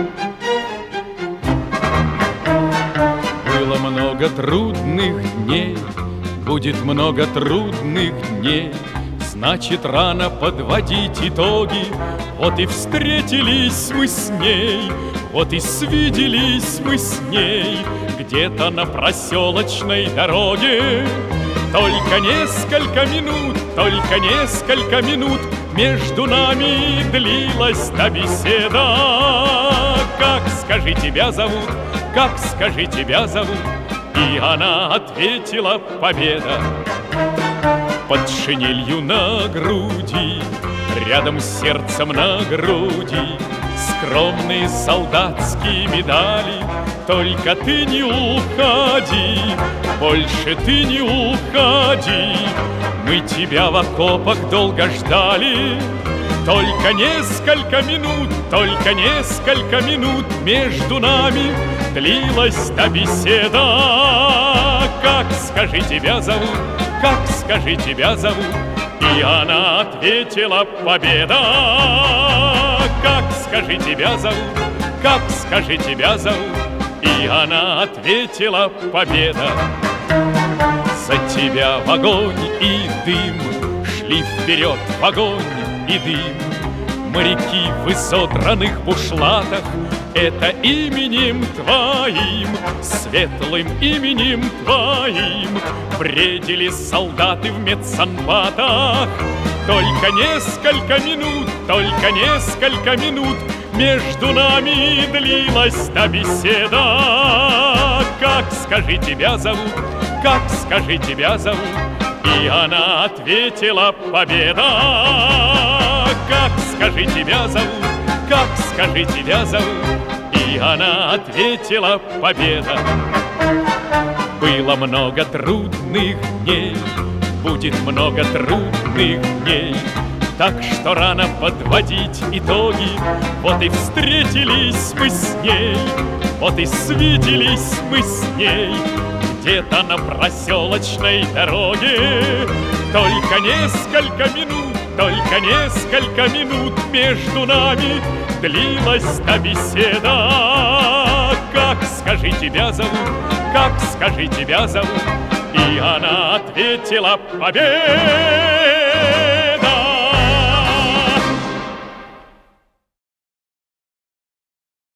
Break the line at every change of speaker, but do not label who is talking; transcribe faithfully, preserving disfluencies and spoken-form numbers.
Было много трудных дней, будет много трудных дней. Значит, рано подводить итоги. Вот и встретились мы с ней, вот и свиделись мы с ней где-то на проселочной дороге. Только несколько минут, только несколько минут между нами длилась та беседа. Как, скажи, тебя зовут? Как, скажи, тебя зовут? И она ответила: Победа. Под шинелью на груди, рядом с сердцем на груди, скромные солдатские медали. Только ты не уходи, больше ты не уходи. Мы тебя в окопах долго ждали. Только несколько минут, только несколько минут между нами длилась та беседа. Как, скажи, тебя зовут? Как, скажи, тебя зовут? И она ответила: Победа. Как, скажи, тебя зовут? Как, скажи, тебя зовут? И она ответила: Победа. За тебя в огонь и дым шли вперед в огонь и дым. Моряки в изодранных бушлатах — это именем твоим, светлым именем твоим бредили солдаты в медсанбатах. Только несколько минут, только несколько минут между нами длилась та беседа. Как, скажи, тебя зовут? Как, скажи, тебя зовут? И она ответила: Победа. Как, скажи, тебя зовут? Как, скажи, тебя зовут? И она ответила: Победа. Было много трудных дней, будет много трудных дней. Так что рано подводить итоги. Вот и встретились мы с ней, вот и свиделись мы с ней где-то на проселочной дороге. Только несколько минут, только несколько минут между нами длилась та беседа. Как, скажи, тебя зовут? Как, скажи, тебя зовут? И она ответила: Победа.